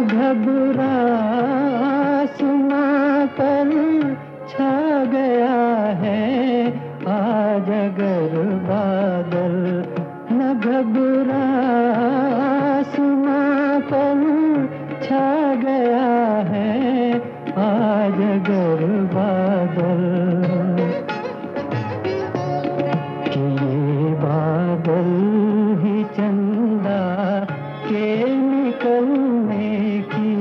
घबरा सुना पर छा गया है आज अगर बादल। न घबरा सुना पर छा गया है आज अगर बादल। कि ये बादल ही चंदा के निकलने की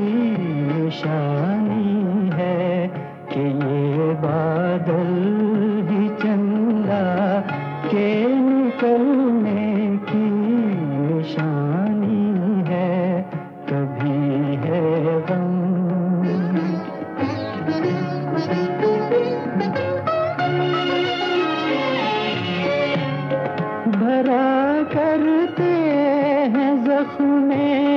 निशानी है। कि ये बादल ही चंदा के निकलने की निशानी है। कभी है गम भरा करते हैं जख्मे